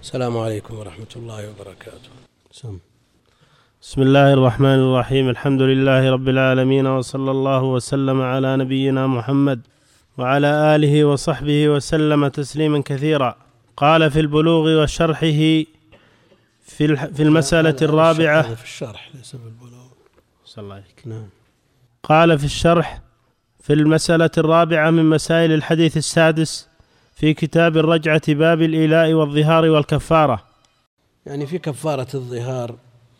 السلام عليكم ورحمة الله وبركاته. بسم الله الرحمن الرحيم. الحمد لله رب العالمين، وصلى الله وسلم على نبينا محمد وعلى آله وصحبه وسلم تسليما كثيرا. قال في البلوغ وشرحه في المسألة الرابعة في الشرح ليس في البلوغ. صلى الله عليك. نعم. قال في الشرح في المسألة الرابعة من مسائل الحديث السادس في كتاب الرجعة باب الإيلاء والظهار والكفارة. يعني في كفارة الظهار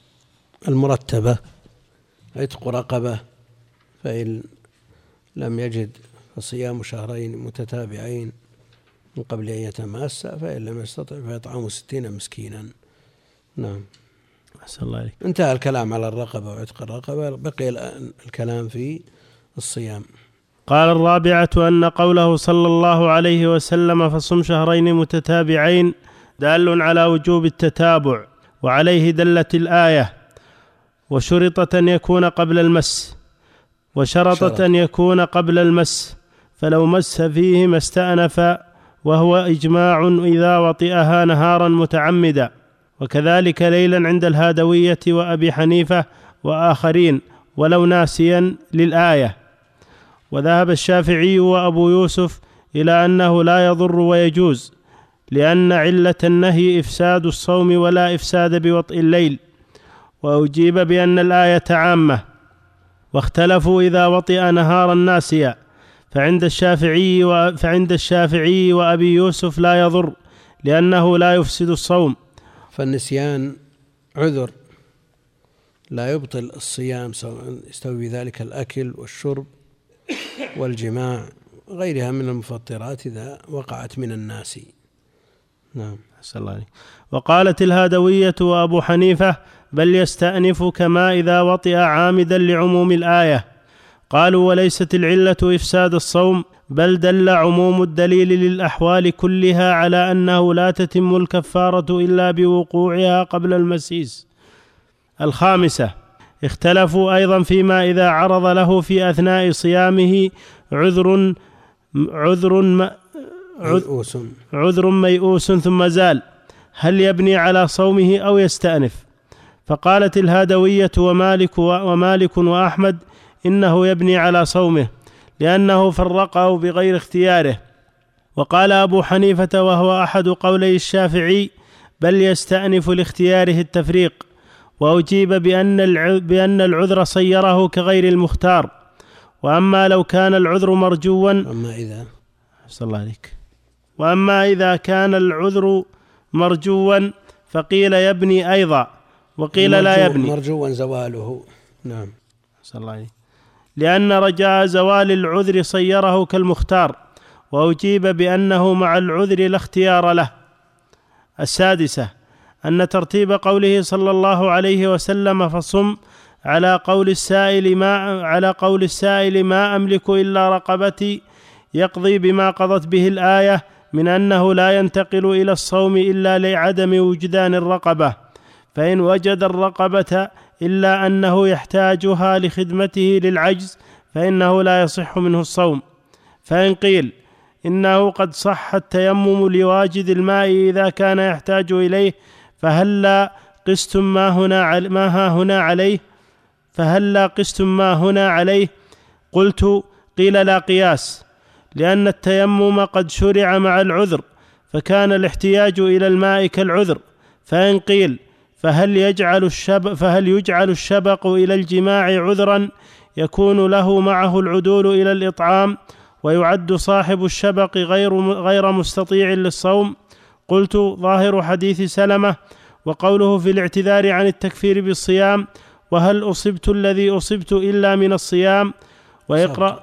المرتبة عتق رقبة، فإن لم يجد فصيام شهرين متتابعين من قبل أن يتماس، فإن لم يستطع فيطعم 60 مسكينا. نعم. أحسن الله عليك. انتهى الكلام على الرقبة وعتق الرقبة، بقي الآن الكلام في الصيام. قال الرابعة أن قوله صلى الله عليه وسلم فصم شهرين متتابعين دال على وجوب التتابع، وعليه دلت الآية، وشرطت أن يكون قبل المس، وشرطت أن يكون قبل المس، فلو مس فيه ما استأنف، وهو إجماع إذا وطئها نهارا متعمدا، وكذلك ليلا عند الهادوية وأبي حنيفة وآخرين، ولو ناسيا للآية. وذهب الشافعي وأبو يوسف إلى أنه لا يضر ويجوز، لأن علة النهي إفساد الصوم ولا إفساد بوطئ الليل، وأجيب بأن الآية عامة. واختلفوا إذا وطئ نهارا ناسيا، فعند الشافعي وأبي يوسف لا يضر، لأنه لا يفسد الصوم. فالنسيان عذر لا يبطل الصيام، سواء يستوي ذلك الأكل والشرب والجماع غيرها من المفطرات إذا وقعت من الناس. نعم. وقالت الهادوية وأبو حنيفة بل يستأنف كما إذا وطئ عامدا لعموم الآية. قالوا وليست العلة إفساد الصوم، بل دل عموم الدليل للأحوال كلها على أنه لا تتم الكفارة إلا بوقوعها قبل المسيس. الخامسة اختلفوا أيضا فيما إذا عرض له في أثناء صيامه عذر ميؤوس ثم زال، هل يبني على صومه أو يستأنف؟ فقالت الهادوية ومالك وأحمد إنه يبني على صومه، لأنه فرقه بغير اختياره. وقال أبو حنيفة وهو أحد قولي الشافعي بل يستأنف لاختياره التفريق. وأجيب بأن العذر صيره كغير المختار. وأما لو كان العذر مرجوا، وأما إذا كان العذر مرجوا فقيل يبني أيضا، وقيل لا يبني. مرجوا زواله. نعم. لأن رجاء زوال العذر صيره كالمختار. وأجيب بأنه مع العذر لا اختيار له. السادسة أن ترتيب قوله صلى الله عليه وسلم فصم على قول السائل ما أملك إلا رقبتي يقضي بما قضت به الآية من أنه لا ينتقل إلى الصوم إلا لعدم وجدان الرقبة، فإن وجد الرقبة إلا أنه يحتاجها لخدمته للعجز فإنه لا يصح منه الصوم. فإن قيل إنه قد صح التيمم لواجد الماء إذا كان يحتاج إليه، فهلا قستم ما هنا عليه؟ قلت قيل لا قياس، لأن التيمم قد شرع مع العذر، فكان الاحتياج إلى الماء كالعذر. فإن قيل فهل يجعل الشبق إلى الجماع عذرا يكون له معه العدول إلى الإطعام، ويعد صاحب الشبق غير مستطيع للصوم؟ قلت ظاهر حديث سلمة وقوله في الاعتذار عن التكفير بالصيام وهل أصبت الذي أصبت إلا من الصيام، ويقرأ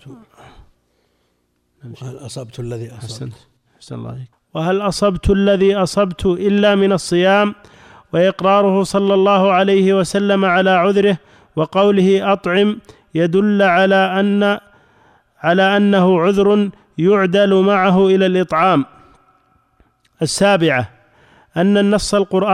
وهل أصبت الذي أصبت إلا من الصيام، وإقراره صلى الله عليه وسلم على عذره، وقوله أطعم يدل على أنه عذر يعدل معه إلى الإطعام. السابعة أن النص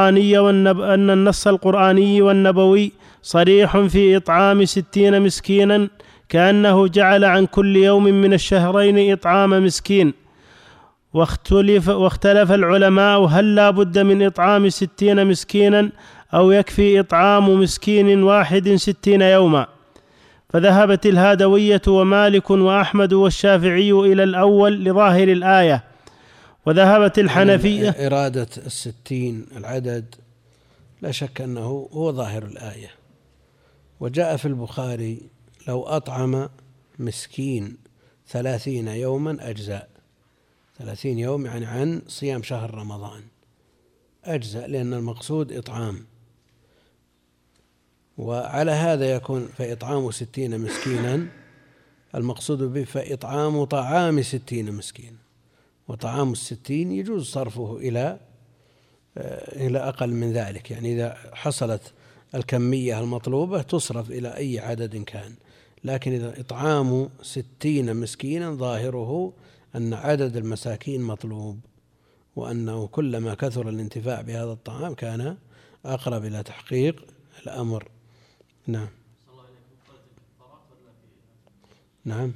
القرآني والنبوي صريح في إطعام 60 مسكينا، كأنه جعل عن كل يوم من الشهرين إطعام مسكين، واختلف العلماء هل لا بد من إطعام 60 مسكينا أو يكفي إطعام مسكين واحد 60 يوما، فذهبت الهادوية ومالك وأحمد والشافعي إلى الأول لظاهر الآية، وذهبت الحنفية إرادة 60 العدد لا شك أنه هو ظاهر الآية. وجاء في البخاري لو أطعم مسكين 30 يوما أجزاء، 30 يوم يعني عن صيام شهر رمضان أجزاء، لأن المقصود إطعام. وعلى هذا يكون فإطعام 60 مسكينا المقصود به فإطعام طعام 60 مسكينا، وطعام 60 يجوز صرفه إلى أقل من ذلك، يعني إذا حصلت الكمية المطلوبة تصرف إلى أي عدد كان، لكن إذا إطعام 60 مسكينا ظاهره أن عدد المساكين مطلوب، وأنه كلما كثر الانتفاع بهذا الطعام كان أقرب إلى تحقيق الأمر. نعم. نعم.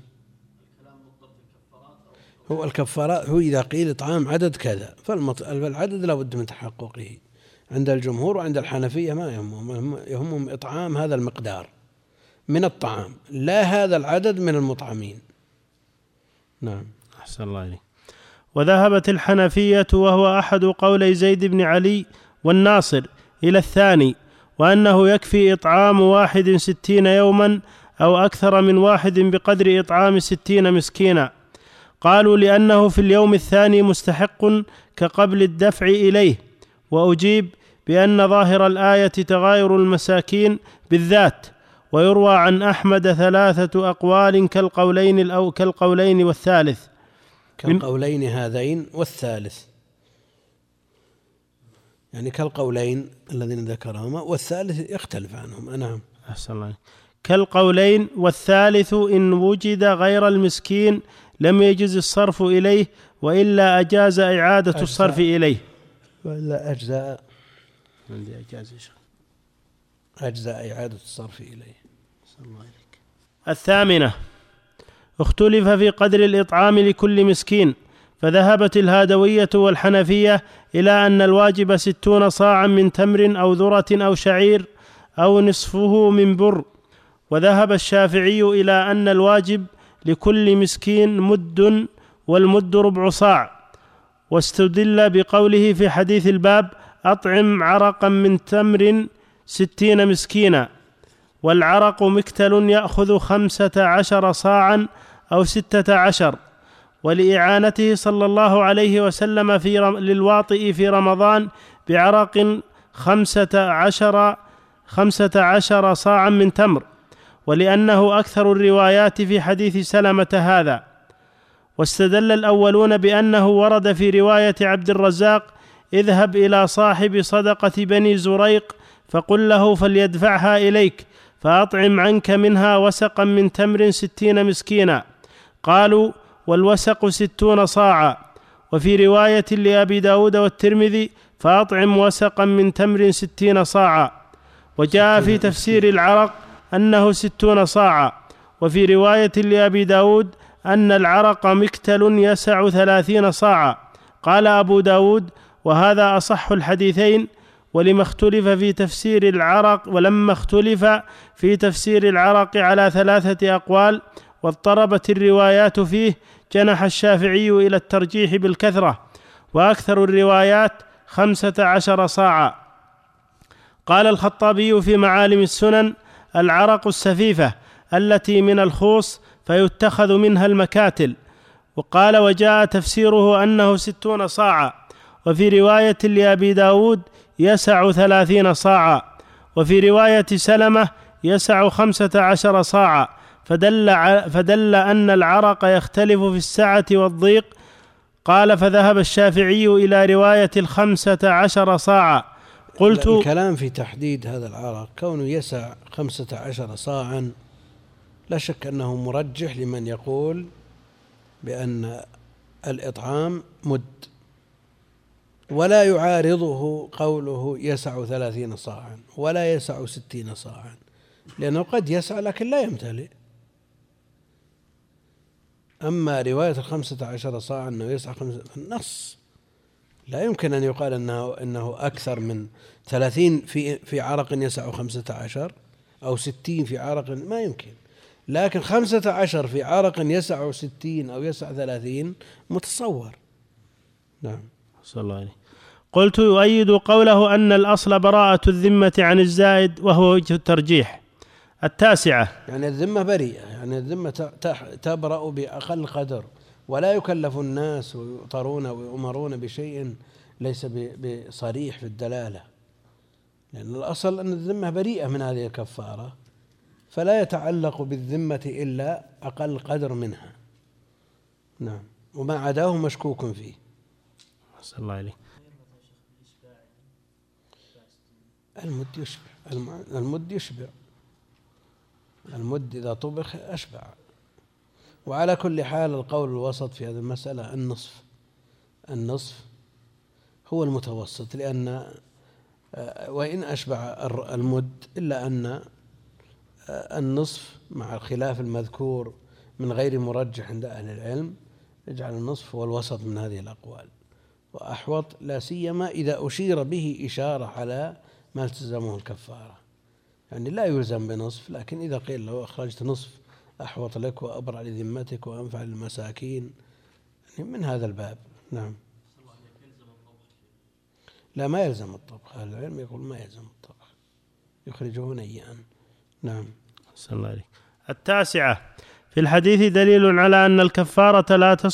هو الكفارات هو إذا قيل إطعام عدد كذا فالعدد لا بد من تحققه عند الجمهور، وعند الحنفية ما يهمهم إطعام هذا المقدار من الطعام لا هذا العدد من المطعمين. نعم. أحسن الله إليك. وذهبت الحنفية وهو أحد قولي زيد بن علي والناصر إلى الثاني، وأنه يكفي إطعام 61 يوما أو أكثر من واحد بقدر إطعام 60 مسكينا. قالوا لأنه في اليوم الثاني مستحق كقبل الدفع إليه. وأجيب بأن ظاهر الآية تغاير المساكين بالذات، ويروى عن أحمد 3 أقوال كالقولين والثالث، كالقولين هذين والثالث، يعني كالقولين الذين ذكرهما والثالث يختلف عنهم. نعم. أحسن الله. كالقولين والثالث إن وجد غير المسكين لم يجز الصرف إليه، وإلا أجاز إعادة الصرف إليه، وإلا أجزاء إعادة الصرف إليه. الثامنة اختلف في قدر الإطعام لكل مسكين، فذهبت الهادوية والحنفية إلى أن الواجب 60 صاعا من تمر أو ذرة أو شعير أو نصفه من بر، وذهب الشافعي إلى أن الواجب لكل مسكين مد، والمد ربع صاع، واستدل بقوله في حديث الباب أطعم عرقا من تمر 60 مسكينا، والعرق مكتل يأخذ 15 صاعا أو 16، ولإعانته صلى الله عليه وسلم للواطئ في رمضان بعرق 15 صاعا من تمر، ولأنه أكثر الروايات في حديث سلمة هذا. واستدل الأولون بأنه ورد في رواية عبد الرزاق اذهب إلى صاحب صدقة بني زريق فقل له فليدفعها إليك فأطعم عنك منها وسقا من تمر 60 مسكينا. قالوا والوسق 60 صاعا. وفي رواية لأبي داود والترمذي فأطعم وسقا من تمر 60 صاعا. وجاء في تفسير العرق أنه 60 صاعا. وفي رواية لأبي داود أن العرق مكتل يسع 30 صاعا. قال أبو داود وهذا أصح الحديثين. ولما اختلف في تفسير العرق على 3 أقوال واضطربت الروايات فيه، جنح الشافعي إلى الترجيح بالكثرة، وأكثر الروايات 15 صاعا. قال الخطابي في معالم السنن العرق السفيفة التي من الخوص فيتخذ منها المكاتل. وقال وجاء تفسيره أنه 60 صاعا. وفي رواية لأبي داود يسع 30 صاعا. وفي رواية سلمة يسع 15 صاعا، فدل أن العرق يختلف في السعة والضيق. قال فذهب الشافعي إلى رواية 15 صاعا. قلت الكلام في تحديد هذا العرق كونه يسع 15 صاعا لا شك أنه مرجح لمن يقول بأن الإطعام مد، ولا يعارضه قوله يسع 30 صاعا ولا يسع 60 صاعا، لأنه قد يسع لكن لا يمتلئ. أما رواية 15 صاع أنه يسعى النص لا يمكن أن يقال أنه أكثر من 30 في عرق يسع 15 أو 60 في عرق، ما يمكن. لكن 15 في عرق يسع 60 أو يسع 30 متصور. نعم. صلى الله عليه. قلت: يؤيد قوله أن الأصل براءة الذمة عن الزائد، وهو وجه الترجيح. 9، يعني الذمة بريئة، يعني الذمة تبرأ بأقل قدر، ولا يكلف الناس ويؤطرون ويؤمرون بشيء ليس بصريح في الدلالة، لأن الأصل أن الذمة بريئة من هذه الكفارة، فلا يتعلق بالذمة إلا أقل قدر منها. نعم. وما عداه مشكوك فيه. صلى الله عليه. المد يشبع، المد إذا طبخ أشبع. وعلى كل حال القول الوسط في هذه المسألة النصف هو المتوسط، لأن وإن أشبع المد إلا أن النصف مع الخلاف المذكور من غير مرجح عند أهل العلم يجعل النصف هو الوسط من هذه الأقوال، وأحوط، لا سيما إذا أشير به إشارة على ما التزمه الكفارة، يعني لا يلزم بنصف، لكن إذا قيل لو أخرجت نصف أحوط لك وأبرع لذمتك وأنفع للمساكين، يعني من هذا الباب. نعم. لا، ما يلزم الطبخ، أهل العلم يقول ما يلزم الطبخ، يخرجه نيئا. نعم. صلى الله عليه. 9، في الحديث دليل على أن الكفارة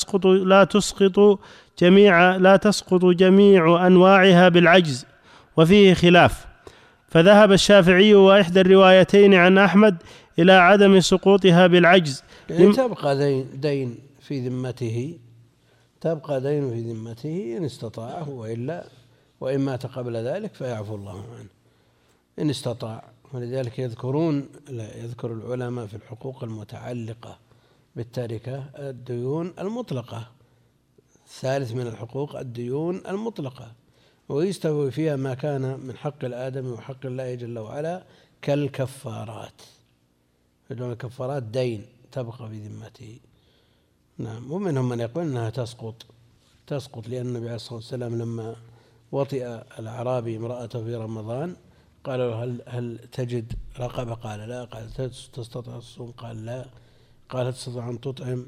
لا تسقط جميع أنواعها بالعجز، وفيه خلاف، فذهب الشافعي وإحدى الروايتين عن أحمد إلى عدم سقوطها بالعجز، يعني تبقى دين في ذمته، تبقى دين في ذمته إن استطاعه، وإن مات قبل ذلك فيعفو الله عنه إن استطاع. ولذلك يذكر العلماء في الحقوق المتعلقة بالتركة الديون المطلقة، الثالث من الحقوق الديون المطلقة، ويستوي فيها ما كان من حق الآدمي وحق الله جل وعلا كالكفارات. فدون الكفارات دين تبقى في ذمته. نعم. ومنهم من يقول أنها تسقط لأن النبي عليه الصلاة والسلام لما وطئ الأعرابي امرأته في رمضان قال له: هل تجد رقبة؟ قال لا. قال: تستطيع الصوم؟ قال لا. قال: تستطيع أن تطعم؟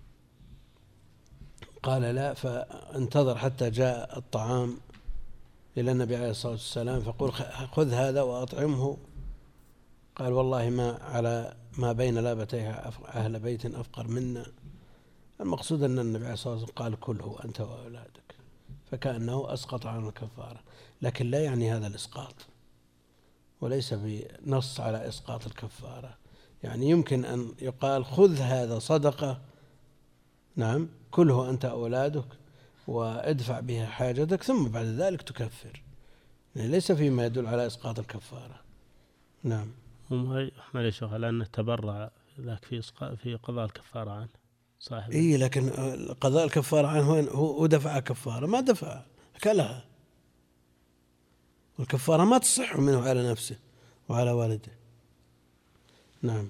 قال لا. فانتظر حتى جاء الطعام إلى النبي عليه الصلاة والسلام فقل: خذ هذا وأطعمه. قال: والله ما على ما بين لابتيها أهل بيت أفقر منا. المقصود أن النبي عليه الصلاة والسلام قال: كله أنت وأولادك، فكأنه أسقط عن الكفارة، لكن لا يعني هذا الإسقاط، وليس بنص على إسقاط الكفارة. يعني يمكن أن يقال: خذ هذا صدقة، نعم، كله أنت وأولادك وادفع بها حاجتك، ثم بعد ذلك تكفر، يعني ليس فيما يدل على إسقاط الكفارة. نعم. ما يشغل على أنه تبرع ذاك في قضاء الكفارة عنه صاحب. لكن قضاء الكفارة عنه هو دفع كفارة، ما دفع أكلها، والكفارة ما تصح منه على نفسه وعلى والده. نعم.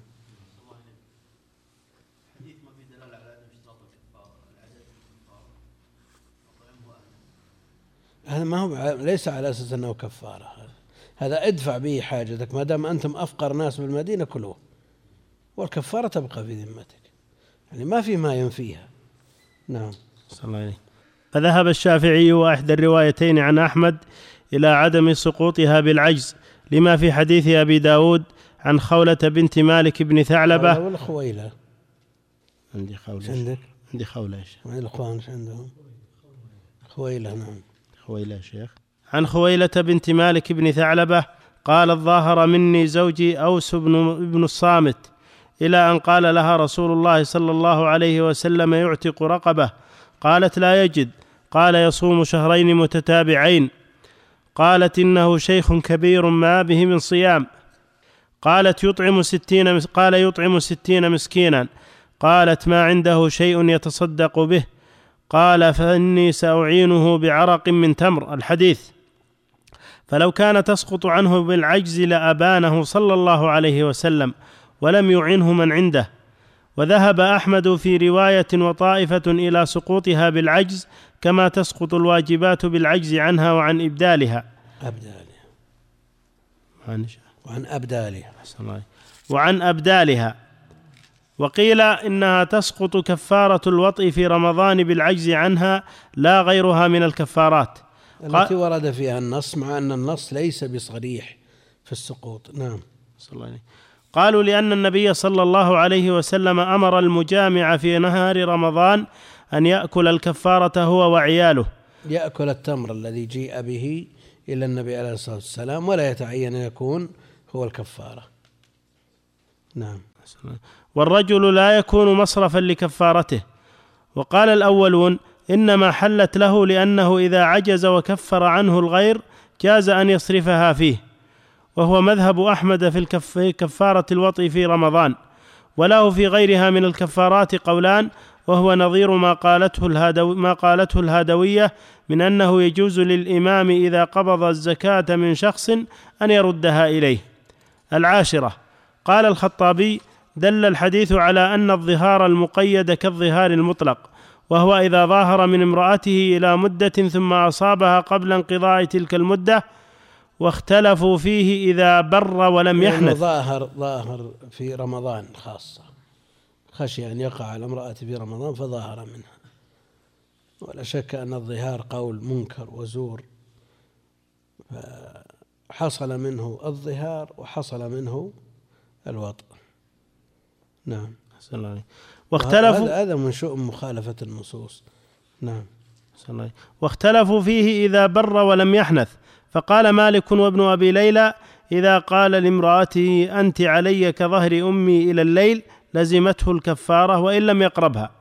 هذا ما هو، ليس على أساس أنه كفارة، هذا ادفع به حاجتك، ما دام أنتم أفقر ناس بالمدينة كله، والكفارة تبقى في ذمتك، يعني ما في ما ينفيها. نعم. صلى الله عليه. فذهب الشافعي وإحدى الروايتين عن أحمد إلى عدم سقوطها بالعجز، لما في حديث أبي داود عن خولة بنت مالك بن ثعلبة. ولا خويلة؟ عندي خولة. عندك؟ عندي خولة. الإخوان عندهم خويلة. نعم. خويلة شيخ. عن خويلة بنت مالك بن ثعلبة قالت: ظاهر مني زوجي أوس بن الصامت، إلى أن قال لها رسول الله صلى الله عليه وسلم: يعتق رقبة. قالت: لا يجد. قال: يصوم شهرين متتابعين. قالت: إنه شيخ كبير ما به من صيام. قالت: قال: يطعم 60 مسكينا. قالت: ما عنده شيء يتصدق به. قال: فإني سأعينه بعرق من تمر. الحديث. فلو كان تسقط عنه بالعجز لأبانه صلى الله عليه وسلم، ولم يعنه من عنده، وذهب أحمد في رواية وطائفة إلى سقوطها بالعجز، كما تسقط الواجبات بالعجز عنها وعن أبدالها. وقيل إنها تسقط كفارة الوطء في رمضان بالعجز عنها لا غيرها من الكفارات التي ورد فيها النص، مع أن النص ليس بصريح في السقوط. نعم. قالوا لأن النبي صلى الله عليه وسلم أمر المجامع في نهار رمضان أن يأكل الكفارة هو وعياله، يأكل التمر الذي جيء به إلى النبي عليه الصلاة والسلام، ولا يتعين أن يكون هو الكفارة. نعم. والرجل لا يكون مصرفا لكفارته. وقال الأولون إنما حلت له لأنه إذا عجز وكفر عنه الغير جاز أن يصرفها فيه، وهو مذهب أحمد في كفارة الوطء في رمضان. وله في غيرها من الكفارات قولان، وهو نظير ما قالته الهادوية من أنه يجوز للإمام إذا قبض الزكاة من شخص أن يردها إليه. 10. قال الخطابي: دل الحديث على أن الظهار المقيد كالظهار المطلق، وهو إذا ظاهر من امرأته إلى مدة ثم أصابها قبل انقضاء تلك المدة، واختلفوا فيه إذا بر ولم يحنث. ظاهر في رمضان خاصة، خشي أن يقع على امرأة في رمضان فظاهر منها، ولا شك أن الظهار قول منكر وزور، حصل منه الظهار وحصل منه الوطء. نعم. واختلفوا هذا من شؤم مخالفة النصوص. نعم. واختلفوا فيه إذا بر ولم يحنث، فقال مالك وابن أبي ليلى: إذا قال لامرأته أنت علي كظهر أمي إلى الليل لزمته الكفارة وإن لم يقربها.